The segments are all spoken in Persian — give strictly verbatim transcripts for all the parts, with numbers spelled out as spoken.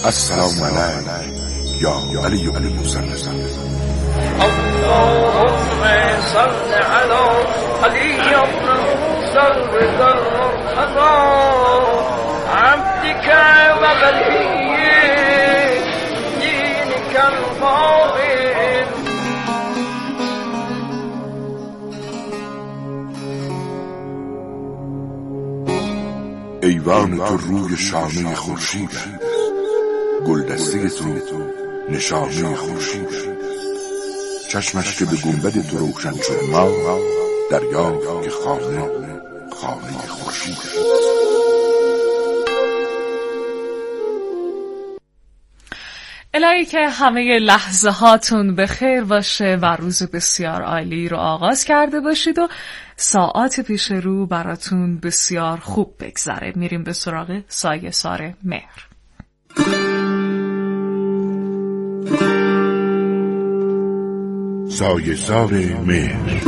السلام علیک یا علی بن موسی. اللهم صل على علي بن موسى الرضا المرتضى عبدك وولي دينك القائم. ایوان تو روی شانه خورشید است، گلدسته تو نشانه خورشید است. چشمش که به گنبد تو روشن شد ما دریافت که خانه خانه خورشید است. الهی که همه لحظه هاتون به خیر باشه و روز بسیار عالی رو آغاز کرده باشید و ساعات پیش رو براتون بسیار خوب بگذره. میریم به سراغ سایه سار مهر. سایه سار مهر.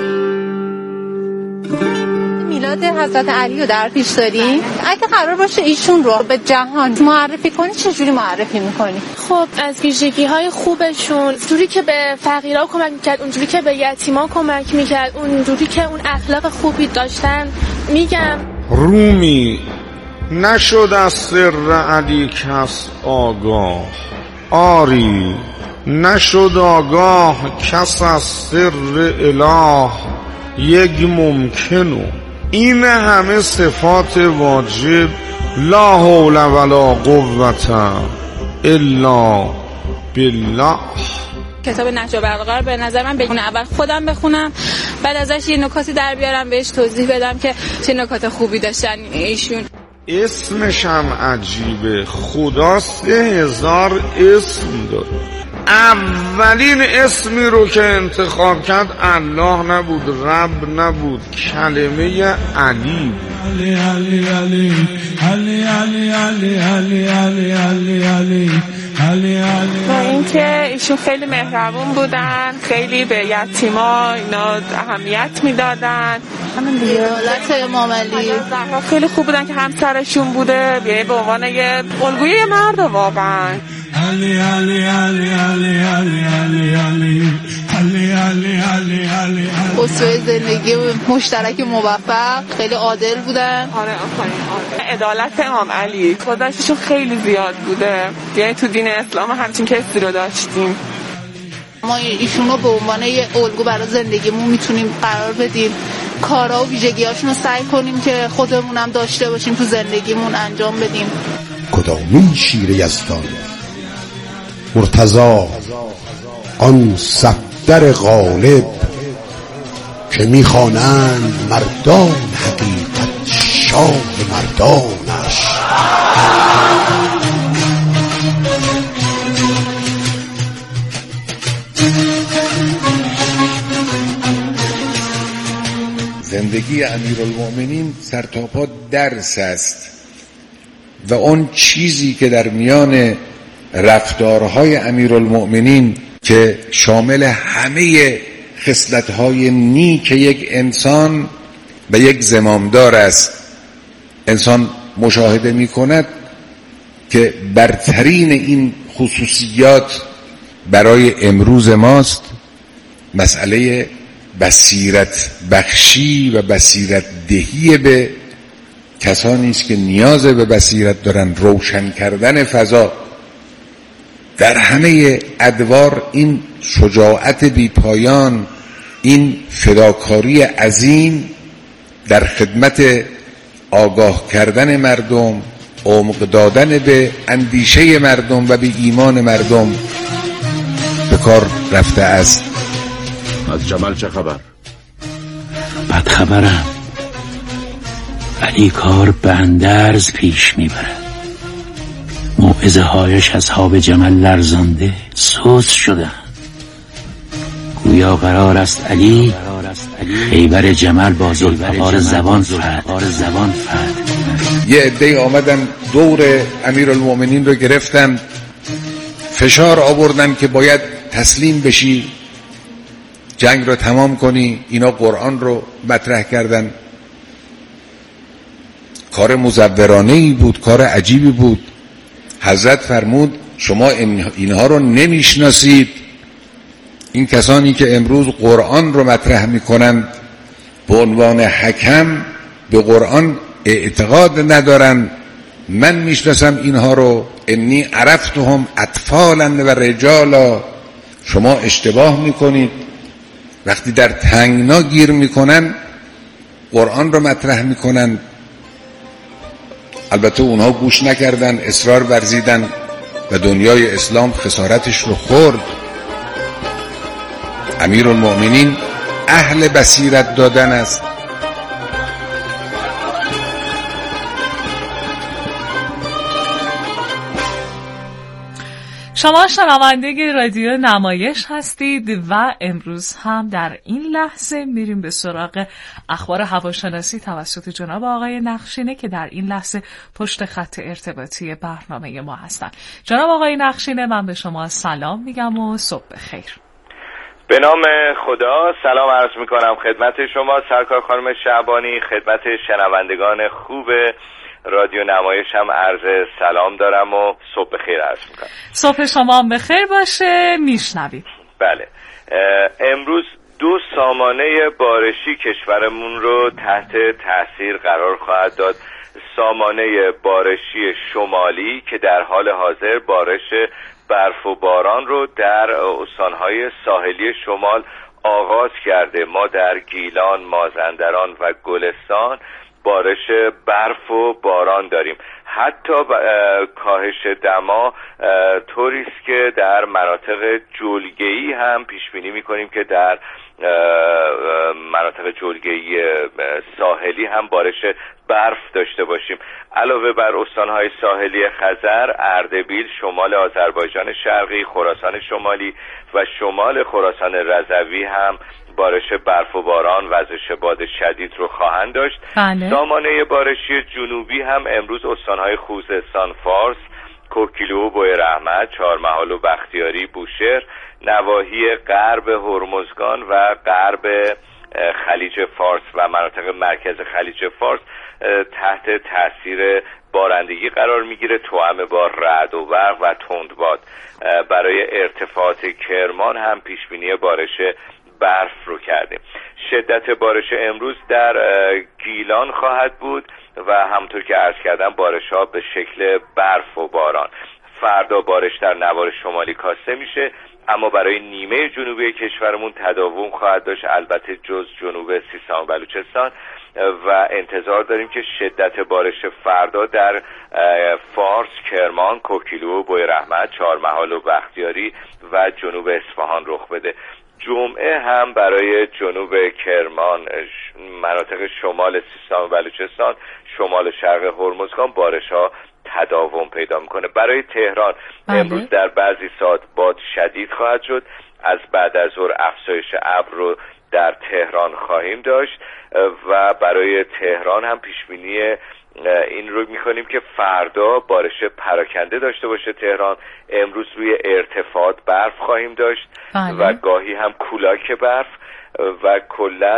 میلاد حضرت علی رو در پیش داریم. اگه قرار باشه ایشون رو به جهان معرفی کنی چجوری معرفی میکنی؟ خب از ویژگی‌های خوبشون، جوری که به فقیرها کمک میکرد، اونجوری که به یتیما کمک میکرد، اونجوری که اون اخلاق خوبی داشتن میگم. رومی نشد از سر علی کس آگاه، آری نشد آگاه کس از سر اله یک ممکنو. این همه صفات واجب لا حول ولا قوة الا بالله. کتاب نهج البلاغه به نظر من بگونه اول خودم بخونم، بعد ازش یه نکاتی در بیارم بهش توضیح بدم که چه نکات خوبی داشتن ایشون. اسمش هم عجیبه، خدا سه هزار اسم داره. اولین اسمی رو که انتخاب کرد الله نبود، رب نبود، کلمه علی بود. علی علی علی علی علی علی علی علی علی علی علی علی. و اینکه ایشون خیلی مهربون بودن، خیلی به یتیما اینا اهمیت میدادن. همین دیگه حالت امام علی خیلی خوب بودن که همسرشون بوده، بیایه به عنوان یه الگوی مرد واقعا. علی علی علی علی علی علی علی علی علی علی علی. اسوه زندگی مشترک موفق، خیلی عادل بودن. آره آفرین. آره. عدالت امام علی گذشتشون خیلی زیاد بوده، یعنی تو دین اسلام همچین کسی رو داشتیم. ما ایشونو به عنوان یه الگو برای زندگیمون میتونیم قرار بدیم، کارا و ویژگی‌هاشون رو سعی کنیم که خودمون هم داشته باشیم تو زندگیمون انجام بدیم. کدامین شیر یزدان مرتضی آن صفدر غالب که میخوانند مردان حقیقت شاه مردانش. زندگی امیرالمؤمنین سرتاپا درس است و اون چیزی که در میان رفتارهای امیرالمؤمنین که شامل همه خصلت‌های نیک یک انسان و یک زمامدار است، انسان مشاهده می‌کند که برترین این خصوصیات برای امروز ماست مسئله بصیرت بخشی و بصیرت دهی به کسانی است که نیاز به بصیرت دارن، روشن کردن فضا در همه ادوار. این شجاعت بی پایان، این فداکاری عظیم در خدمت آگاه کردن مردم، عمق دادن به اندیشه مردم و به ایمان مردم به کار رفته است. از جمال چه خبر؟ بد خبرم، علی کار به اندرز پیش میبرد. موعظه هایش اصحاب جمل لرزانده سوس شدن. گویا قرار است علی خیبر جمل با ذوالفقار زبان فرد. یه عده آمدن دور امیرالمؤمنین رو گرفتن، فشار آوردن که باید تسلیم بشی، جنگ رو تمام کنی. اینا قرآن رو مطرح کردن. کار مزورانه‌ای بود، کار عجیبی بود. حضرت فرمود شما اینها رو نمیشناسید. این کسانی که امروز قرآن رو مطرح میکنن به عنوان حکم، به قرآن اعتقاد ندارن. من میشناسم اینها رو، انی عرفتهم اطفالا و رجالا. شما اشتباه میکنید. وقتی در تنگنا گیر میکنن قرآن رو مطرح میکنن. البته اونها گوش نکردن، اصرار ورزیدن و دنیای اسلام خسارتش رو خورد. امیرالمؤمنین اهل بصیرت دادن است. شما شنونده رادیو نمایش هستید و امروز هم در این لحظه میریم به سراغ اخبار هواشناسی توسط جناب آقای نخشینه که در این لحظه پشت خط ارتباطی برنامه ما هستند. جناب آقای نخشینه، من به شما سلام میگم و صبح بخیر. به نام خدا سلام عرض میکنم خدمت شما سرکار خانم شعبانی، خدمت شنوندگان خوب رادیو نمایش هم عرض سلام دارم و صبح بخیر عرض میکنم. صبح شما هم بخیر باشه. میشنوید. بله، امروز دو سامانه بارشی کشورمون رو تحت تاثیر قرار خواهد داد. سامانه بارشی شمالی که در حال حاضر بارش برف و باران رو در استانهای ساحلی شمال آغاز کرده. ما در گیلان، مازندران و گلستان بارش برف و باران داریم. حتی کاهش دما طوری است که در مناطق جلگه‌ای هم پیش بینی می‌کنیم که در مناطق جلگه‌ای ساحلی هم بارش برف داشته باشیم. علاوه بر استان‌های ساحلی خزر، اردبیل، شمال آذربایجان شرقی، خراسان شمالی و شمال خراسان رضوی هم بارش برف و باران، وزش باد شدید رو خواهند داشت. بله. سامانه بارشی جنوبی هم امروز استان‌های خوزستان، فارس، کوکیلو، بویرحمت، چهارمحال و بختیاری، بوشهر، نواحی غرب هرمزگان و غرب خلیج فارس و مناطق مرکز خلیج فارس تحت تاثیر بارندگی قرار میگیره، توأم با رعد و برق و تندباد. برای ارتفاعات کرمان هم پیش بینی بارش برف رو کردیم. شدت بارش امروز در گیلان خواهد بود و همونطور که عرض کردم بارش ها به شکل برف و باران. فردا بارش در نوار شمالی کاسته میشه، اما برای نیمه جنوبی کشورمون تداوم خواهد داشت، البته جز جنوب سیستان و بلوچستان، و انتظار داریم که شدت بارش فردا در فارس، کرمان، کوکیلو، بویرحمت، چهارمحال و بختیاری و جنوب اصفهان رخ بده. جمعه هم برای جنوب کرمان، مناطق شمال سیستان و بلوچستان، شمال شرق هرمزگان بارش ها تداوم پیدا میکنه. برای تهران بله. امروز در بعضی ساعت باد شدید خواهد شد. از بعد از ظهر افزایش ابر رو در تهران خواهیم داشت و برای تهران هم پیش بینی این رو میکنیم که فردا بارش پراکنده داشته باشه تهران. امروز روی ارتفاعات برف خواهیم داشت بله. و گاهی هم کولاک برف و کلا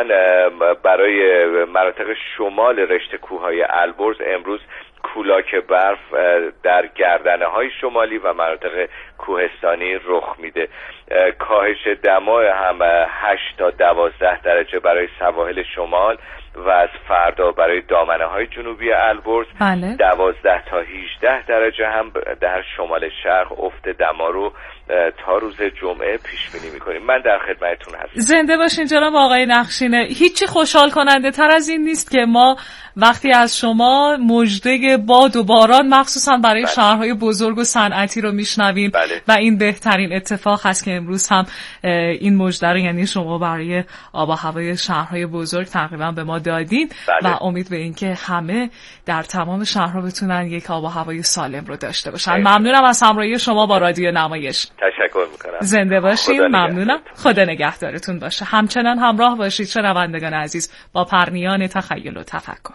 برای مناطق شمال رشته کوههای البرز امروز کولاک برف در گردنه های شمالی و مناطق کوهستانی رخ میده. کاهش دما هم هشت تا دوازده درجه برای سواحل شمال و از فردا برای دامنه های جنوبی البرز بله. دوازده تا هجده درجه هم در شمال شرق افت دما رو تا روز جمعه پیش بینی میکنیم. من در خدمتتون هستم. زنده باشین جناب آقای نخشینه. هیچی خوشحال کننده تر از این نیست که ما وقتی از شما مژده باد و باران مخصوصا برای بله. شهرهای بزرگ و صنعتی رو میشنویم بله. و این بهترین اتفاق هست که امروز هم این مژده رو یعنی شما برای آب و هوای شهرهای بزرگ تقریبا به ما دادین بله. و امید به این که همه در تمام شهرها بتونن یک آب و هوای سالم رو داشته باشن. بله. ممنونم از همراهی شما با رادیو نمایش. تشکر میکنم. زنده باشین. ممنونم. خدا نگهدارتون باشه. همچنان همراه باشید شنوندگان عزیز با پرنیان تخیل و تفکر.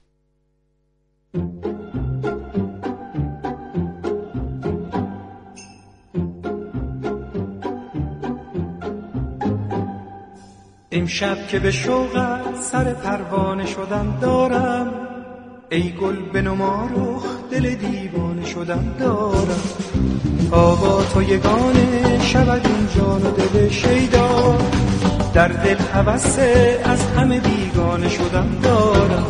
امشب که به شوقت سر پروانه شدم دارم، ای گل بنما رخ دل دیوانه شدن دارم. تا با تو یگانه شود این جان و دل شیدا، در دل هوس از همه بیگانه شدن دارم.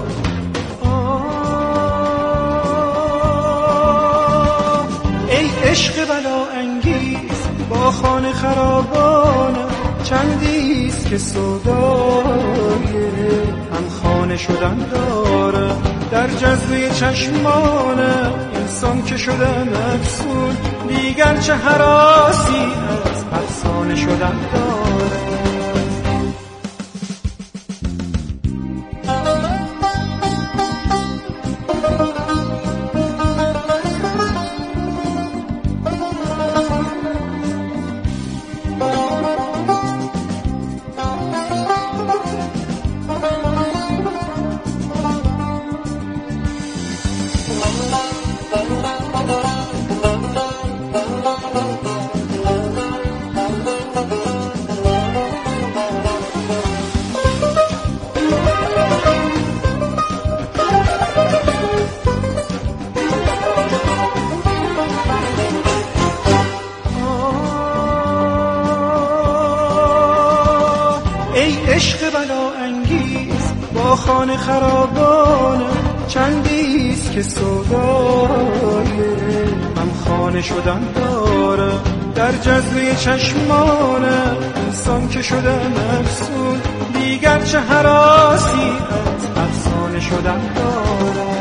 آه ای عشق بلا انگیز با خانه خرابانم، چندیست که سودای هم خانه شدن دارم. در جذبه چشمانم انسان که شدن افسون، دیگر چه هراسی از افسانه شدن دارم. عشق بلا انگیز با خانه خرابانم، چندیست که سودای هم خانه شدن دارم. در جذبه چشمانم انسان که شدن افسون، دیگر چه هراسی از افسانه شدن دارم.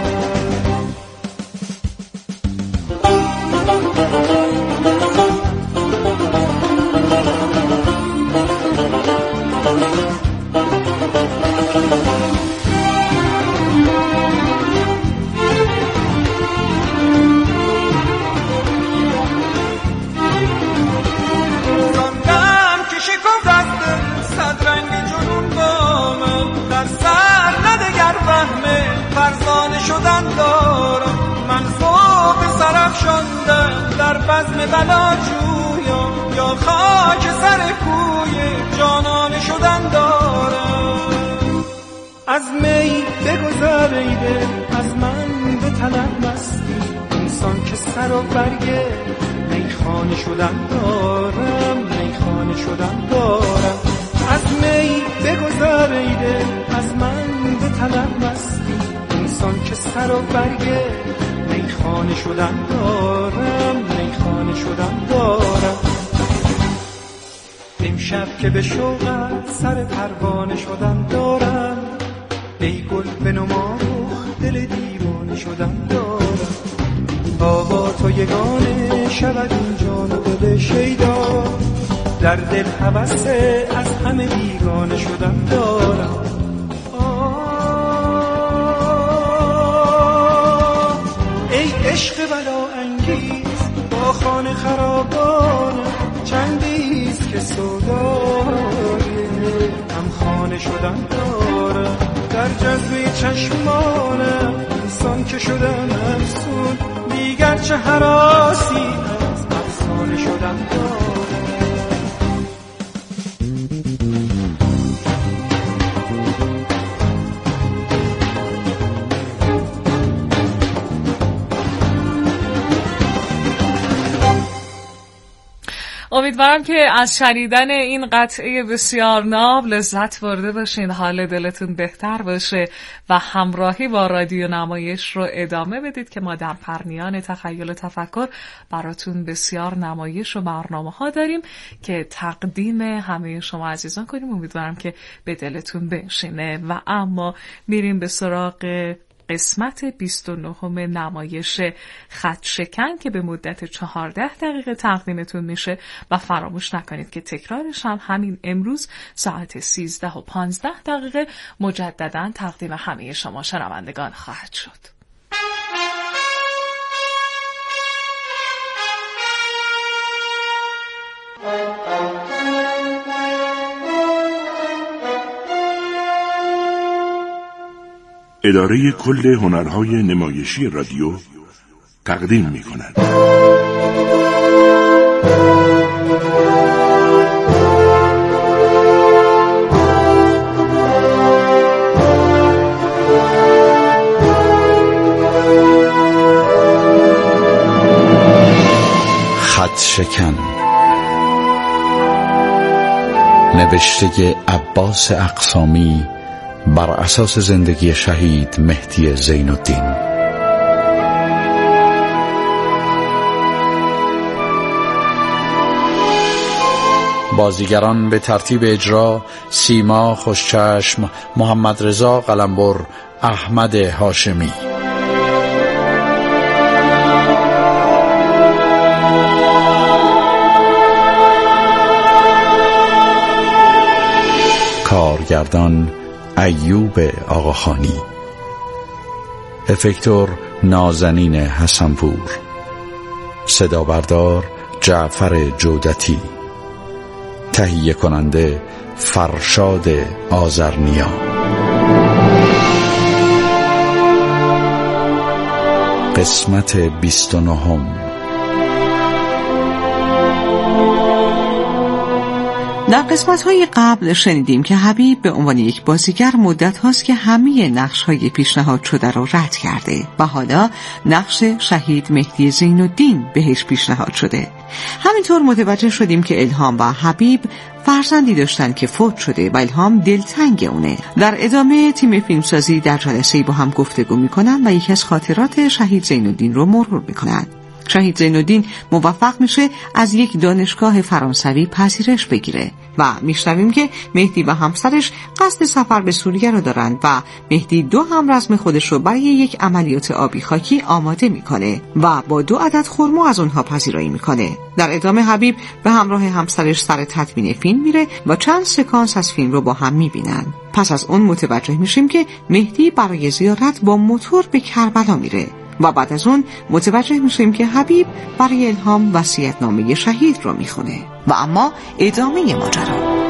در بزم بلا جویا یا خاک سر کوی جانانه شدن دارم. از می بگذر ای دل از من به طلب مستی، انسان که سر و برگ میخانه شدن دارم. میخانه شدن دارم. از می بگذر ای دل از من به طلب مستی، انسان که سر و برگ میخانه شدن دارم. میخانه شدن دارم. امشب که به شوقت سر پروانه شدن دارم، ای گل به نما رخ دل دیوانه شدن دارم. تا با تو یگانه شود این جان و دل شیدا، در دل هوس از همه بیگانه شدن دارم. عشق بلا انگیز با خانه خرابانم، چندیست که سودای هم خانه شدن دارم. در جذبه چشمانم انسان که شدن افسون، دیگر چه هراسی از افسانه شدن دارم. امیدوارم که از شنیدن این قطعه بسیار ناب لذت برده باشین، حال دلتون بهتر باشه و همراهی با رادیو نمایش رو ادامه بدید که ما در پرنیان تخیل و تفکر براتون بسیار نمایش و برنامه ها داریم که تقدیم همه شما عزیزان کنیم. امیدوارم که به دلتون بنشینه. و اما میریم به سراغ قسمت بیست و نهم نمایش خط شکن که به مدت چهارده دقیقه تقدیمتون میشه و فراموش نکنید که تکرارش هم همین امروز ساعت سیزده و پانزده دقیقه مجددا تقدیم همه شما شنوندگان خواهد شد. اداره کل هنرهای نمایشی رادیو تقدیم می کند. شکن. نوشته عباس اقسامی بر اساس زندگی شهید مهدی زین الدین. بازیگران به ترتیب اجرا: سیما خوشچشم، محمد رضا قلمبر، احمد هاشمی. کارگردان ایوب آقاخانی. افکتور نازنین حسنپور. صدا بردار جعفر جودتی. تهیه کننده فرشاد آذرنیا. قسمت بیست و نهم. در قسمت‌های قبل شنیدیم که حبیب به عنوان یک بازیگر مدت هاست که همه نقش‌های پیشنهاد شده را رد کرده و حالا نقش شهید مهدی زین الدین بهش پیشنهاد شده. همینطور متوجه شدیم که الهام و حبیب فرزندی داشتن که فوت شده و الهام دلتنگ اونه. در ادامه تیم فیلمسازی در جلسه‌ای با هم گفتگو می‌کنن و یکی از خاطرات شهید زین الدین رو مرور می‌کنن. شهید زین الدین موفق میشه از یک دانشگاه فرانسوی پذیرش بگیره و میشنویم که مهدی و همسرش قصد سفر به سوریه رو دارن و مهدی دو همرزم خودش رو برای یک عملیات آبی خاکی آماده میکنه و با دو عدد خرما از اونها پذیرایی میکنه. در ادامه حبیب به همراه همسرش سر تدوین فیلم میره و چند سکانس از فیلم رو با هم میبینن. پس از اون متوجه میشیم که مهدی برای زیارت با موتور به کربلا میره و بعد از اون متوجه میشیم که حبیب برای الهام وصیت‌نامه شهید رو میخونه. و اما ادامه ماجرا.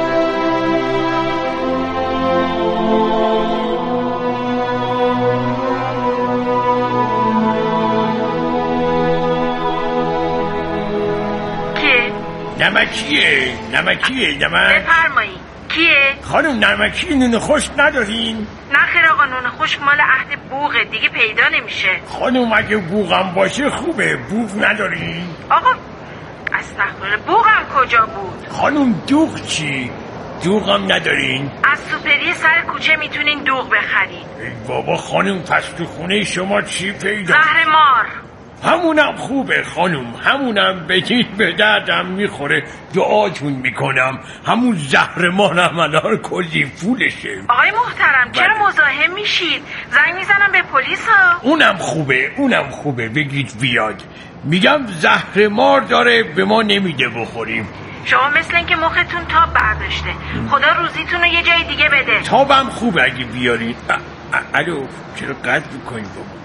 نمکیه نمکیه نمک. بفرمایید. کیه؟ خانم نمکی نون خشک ندارین؟ نه خیر آقا، نون خشک مال عهد بوغه، دیگه پیدا نمیشه. خانم اگه بوغم باشه خوبه. بوغ ندارین؟ آقا استغفرالله، بوغم کجا بود؟ خانم دوغ چی؟ دوغم ندارین؟ از سوپری سر کوچه میتونین دوغ بخرید. ای بابا خانم، پس تو خونه شما چی پیدا؟ زهر مار. همونم خوبه خانم، همونم بگید به دردم میخوره. دعاتون میکنم. همون زهر مارم الان کلی پولشه. آقای محترم چرا مزاحم میشید؟ زنگ میزنم به پلیس ها. اونم خوبه اونم خوبه بگید بیاد. میگم زهر مار داره به ما نمیده بخوریم. شما مثل این که مختون تاب برداشته. خدا روزیتون رو یه جای دیگه بده. تابم خوبه اگه بیارید. الو چرا قطع میکنید بابا؟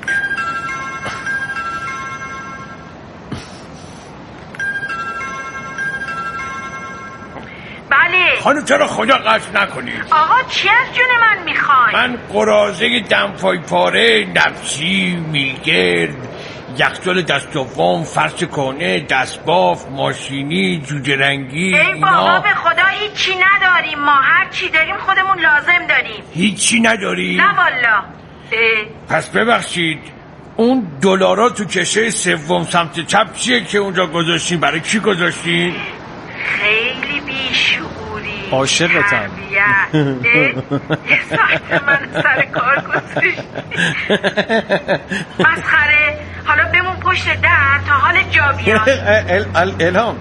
بله خانم چرا خدا قصد نکنید؟ آقا چی از جون من میخوای؟ من قرازه دمپای پاره، نفسی، میگرد، یخچال دست و وام، فرش کهنه، دستباف، ماشینی، جوجه رنگی. ای بابا به خدا هیچی نداریم. ما هر چی داریم خودمون لازم داریم. هیچی نداریم؟ نه والا. پس ببخشید اون دلارا تو کشه سوم سمت چپ چیه که اونجا گذاشتین؟ برای کی گذاشتین؟ خیلی بیشعوری. عاشقتم. یه ساعت من سر کار گذاشتی. مسخره. حالا بمون پشت در تا حال جا بیاد. الهام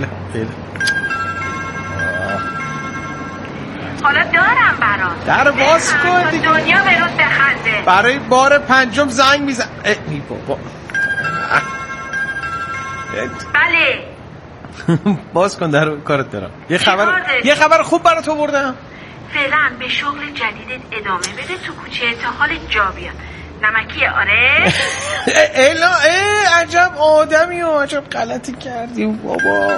حالا دارم برات. در باز کن دیگه. دنیا برات بخنده. برای بار پنجم زنگ میزن. ای بابا. بله باز کن در کارت دارم. یه خبر یه خبر خوب برات آوردم. فعلا به شغل جدیدت ادامه بده تو کوچه تا حال جا بیاد. نمکیه آره؟ الا ای عجب آدمی و عجب غلطی کردی بابا.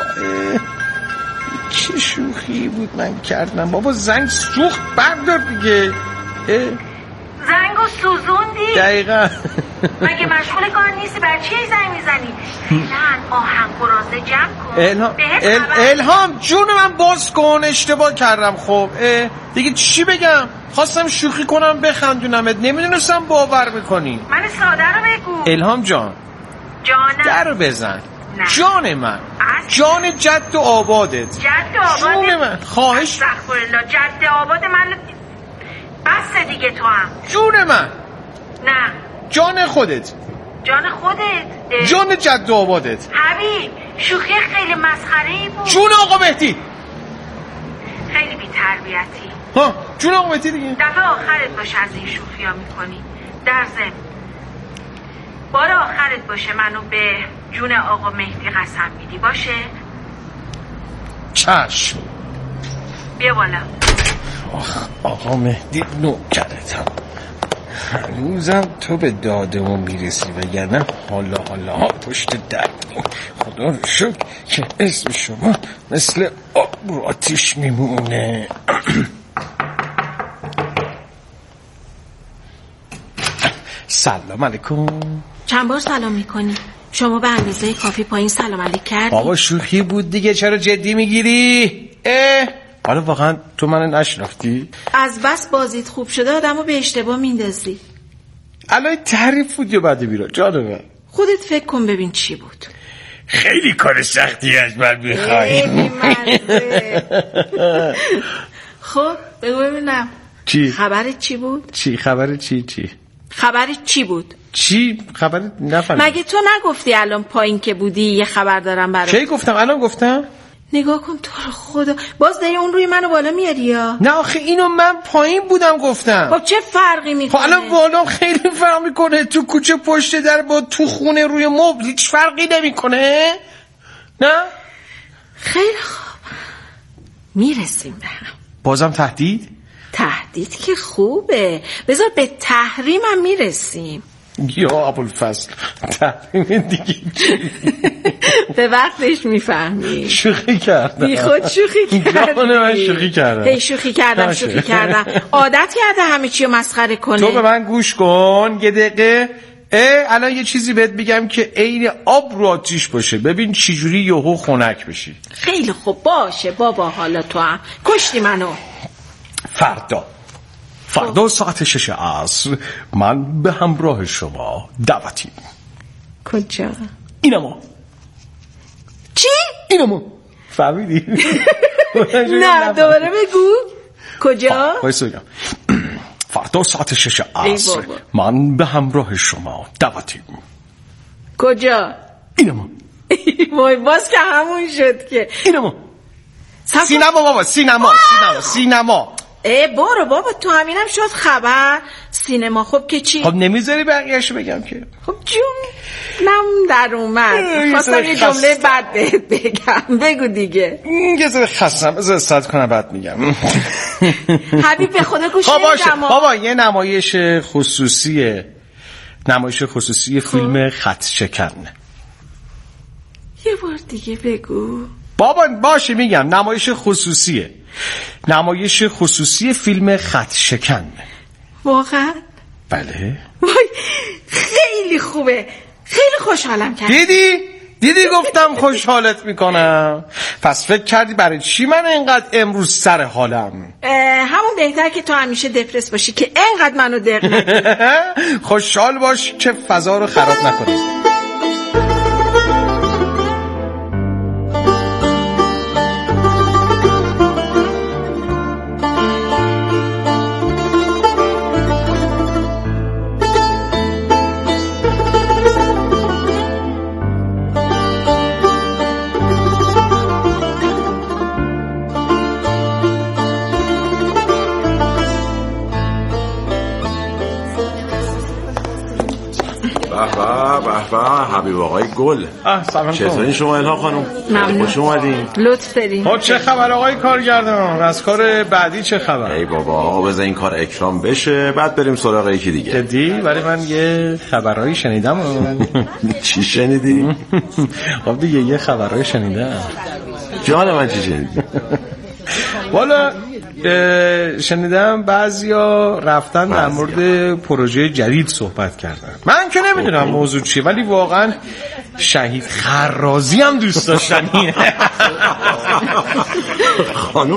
چه شوخی بود من کردم بابا. زنگ سوخت بردار دیگه. زنگو سوزوندی؟ دقیقا. مگه مشغول کار نیستی؟ بر چی زنگ میزنی؟ فعلا آهنگ و رازه جمع کن. الهام ال... الهام جون من باز کن. اشتباه کردم. خب دیگه چی بگم؟ خواستم شوخی کنم بخندونمت، نمیدونستم باور میکنی. من ساده رو بگو. الهام جان جانم در بزن جان من، جان جد و آبادت. جد و آبادت؟ جون من، خواهش. استغفرالله، جد آباد من بس دیگه. تو هم جون من. نه جان خودت. جان خودت؟ جان جد و آبادت. حبیب شوخی خیلی مسخره‌ای بود. جون آقا مهدی. خیلی بی تربیتی. ها جون آقا مهدی دیگه. دفعه آخرت باشه از این شوخی ها میکنی. در ضمن بار آخرت باشه منو به جون آقا مهدی قسم میدی، باشه؟ چشم. بیا بالا. آخ آقا مهدی نوکرتم، هنوزم تو به دادمون میرسی وگرنه حالا حالا ها پشت در. خدا رو شکر که اسم شما مثل آب رو آتیش میمونه. سلام علیکم. چند بار سلام میکنی؟ شما به اندازه کافی پایین سلام علیک کردی؟ بابا شوخی بود دیگه، چرا جدی میگیری؟ اه حالا واقعا تو منو نشناختی؟ از بس بازیت خوب شده آدمو به اشتباه میندازی. الان تعریف بود یا بعد بیرا جانو من. خودت فکر کن ببین چی بود. خیلی کار سختی از من میخوای. خب بگو ببینم چی؟ خبرت چی بود؟ چی خبر چی چی؟ خبرت چی بود؟ چی خبرت نفهمیدم. مگه تو نگفتی الان پایین که بودی یه خبر دارم برات؟ کی گفتم؟ الان گفتم؟ نگاه کن تو رو خدا، باز داری اون روی منو بالا میاری یا؟ نه آخه اینو من پایین بودم گفتم. خب چه فرقی میکنه؟ خب الان بالا خیلی فرق میکنه. تو کوچه پشت در با تو خونه روی مبل هیچ فرقی نمیکنه. نه؟ خیلی خوب میرسیم به هم. بازم تهدید؟ تهدید که خوبه، بذار به تحریم هم میرسیم. یا ابوالفضل تحریم دیگه به وقتش میفهمی. شوخی کردم، بی خود شوخی کردم. من شوخی کردم. هی شوخی کردم شوخی کردم. عادت کرده همه چی رو مسخره کنه. تو به من گوش کن یه دقیقه. اه الان یه چیزی بهت بگم که عین آب رو آتیش باشه، ببین چی جوری یهو خنک بشی. خیلی خوب باشه بابا، حالا تو هم کشتی منو. فردا فردا ساعت شش عصر من به همراه شما دعوتیم. کجا؟ اینما. چی؟ اینما فهمیدی؟ نه دوباره بگو. کجا؟ بایسته بگم. فردا ساعت شش عصر من به همراه شما دعوتیم. کجا؟ اینما. وای باز که همون شد که. اینما. سینما بابا، سینما سینما سینما. ای برو بابا، تو همینم شد خبر. سینما خب که چی؟ خب نمیذاری بقیه‌شو بگم که؟ خب جون نم در اومد، خواستم یه جمله بد بهت بگم. بگو دیگه. یه ذره خستم، بذار استاد کنم بعد میگم. حبیب به خدا گوش نمیدم. بابا یه نمایش خصوصیه، نمایش خصوصی فیلم خط شکن. یه بار دیگه بگو. بابا باشه میگم، نمایش خصوصیه، نمایش خصوصی فیلم خط شکن. واقعا؟ بله. وای خیلی خوبه، خیلی خوشحالم کرد. دیدی؟ دیدی گفتم خوشحالت میکنم. پس فکر کردی برای چی من اینقدر امروز سر حالم؟ همون بهتر که تو همیشه دپرس باشی که اینقدر منو دق نکنی. خوشحال باش که فضا رو خراب نکنی. حبیب آقای گل. سلام. چطورین شما الها خانم؟ خوش اومدین. لطف دارین. ها چه خبر آقای کارگردان؟ از کار بعدی چه خبر؟ ای بابا آقا بذار این کار اکرام بشه بعد بریم سراغ یکی دیگه. جدی؟ ولی من یه خبرایی شنیدم. چی شنیدی؟ خب دیگه یه خبرایی شنیدم. جان من چی شنیدی؟ والا شنیدم بعضیا رفتن در مورد پروژه جدید صحبت کردن. من که نمیدونم موضوع چیه ولی واقعا شهید خرازی هم دوست داشتنیه. خانم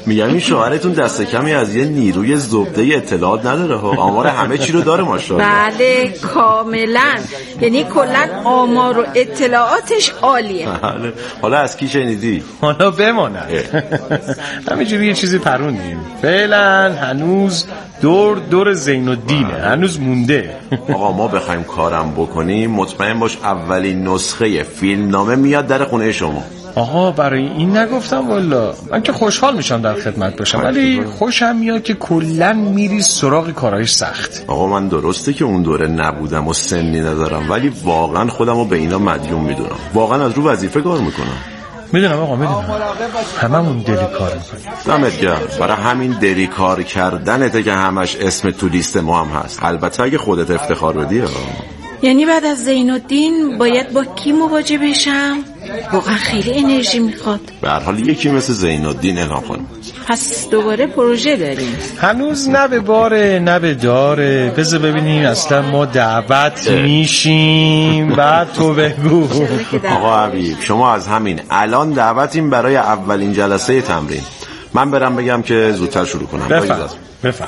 میگم این شوهرتون دست کمی از یه نیروی زبده اطلاعات نداره ها. آمار همه چی رو داره ماشاءالله. بله کاملا، یعنی کلا آمار و اطلاعاتش عالیه. بله. حالا از کی شنیدی؟ حالا بماند. همینجوری یه چیزی پروندیم. فعلا هنوز دور دور زین الدینه، هنوز مونده. آقا ما بخوایم کارم بکنیم مطمئن باش اولین نسخه فیلمنامه میاد در خونه شما. آها برای این نگفتم والا. من که خوشحال میشم در خدمت باشم، ولی خوشم میاد که کلن میری سراغ کارهای سخت. آقا من درسته که اون دوره نبودم و سنی ندارم، ولی واقعا خودم رو به اینا مدیون میدونم. واقعا از رو وظیفه کار میکنم. میدونم آقا میدونم، هممون دلی کار میکنیم. دمت گرم. برای همین دلی کار کردنته که همش اسم تو لیست ما هم هست. البته اگه خودت افتخار بدی. یعنی بعد از زین الدین باید با کی مواجه بشم؟ واقعا خیلی انرژی میخواد. به هر حال یکی مثل زین الدین اعلام کنم. پس دوباره پروژه داریم. هنوز نه به باره نه به داره. بذار ببینیم اصلا ما دعوت میشیم بعد تو بگو. آقا حبیب شما از همین الان دعوتیم برای اولین جلسه تمرین. من برم بگم که زودتر شروع کنم. بفهم بفهم.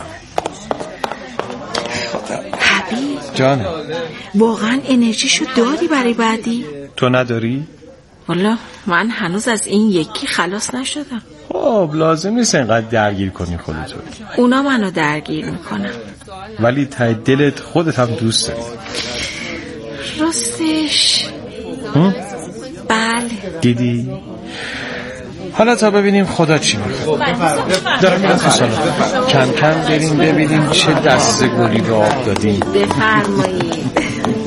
حبیب جان واقعا انرژیشو داری برای بعدی؟ تو نداری؟ والا من هنوز از این یکی خلاص نشدم. خب لازم نیست اینقدر درگیر کنی خودتو. اونا منو درگیر میکنن. ولی ته دلت خودت هم دوست داری. راستش بله. دیدی؟ حالا تا ببینیم خدا چی میخواد. دارم میرم تو سالن. کم کم بریم ببینیم چه دست گلی به آب دادیم. بفرمایید.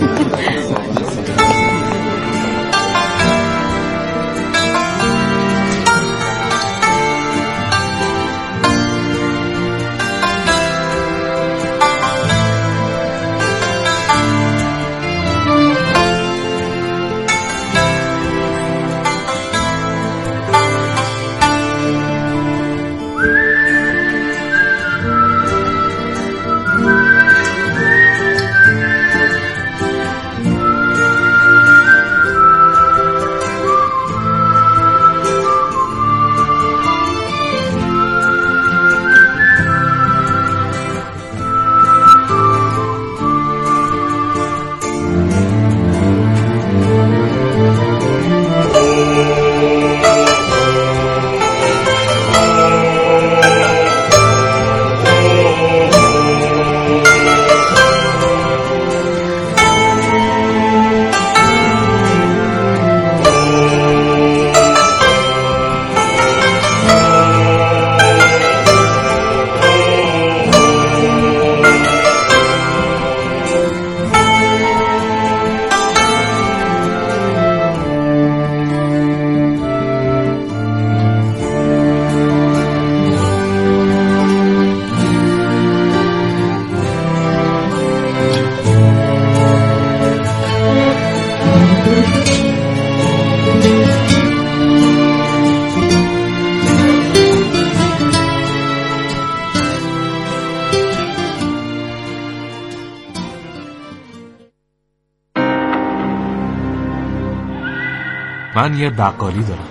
من یه بقالی دارم.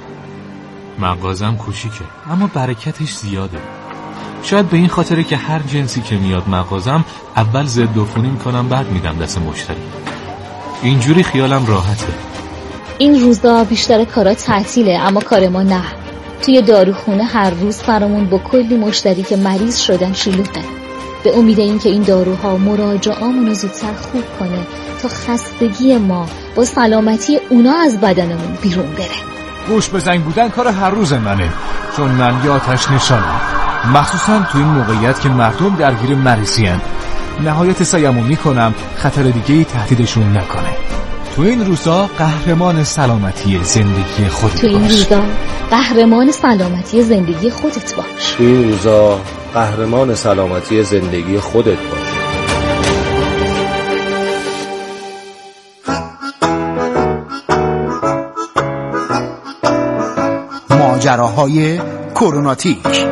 مغازم کوچیکه اما برکتش زیاده. شاید به این خاطره که هر جنسی که میاد مغازم اول ضد عفونی میکنم بعد میدم دست مشتری. اینجوری خیالم راحته. این روزا بیشتر کارا تعطیله اما کار ما نه. توی داروخونه هر روز برامون با کلی مشتری که مریض شدن شلوغه. به امید این که این داروها مراجعامونو زودتر خوب کنه تا خستگی ما با سلامتی اونا از بدنمون بیرون بره. گوش به زنگ بودن کار هر روز منه، چون من یه آتش نشانم، مخصوصا تو این موقعیت که مردم درگیر مریضی هن. نهایت سعیمو میکنم خطر دیگه‌ای تهدیدشون نکنه. تو این روزا قهرمان سلامتی زندگی خودت باش. تو این روزا قهرمان سلامتی زندگی خودت باش. تو این روزا قهرمان سلامتی زندگی خودت باش. ماجراهای کروناتیک.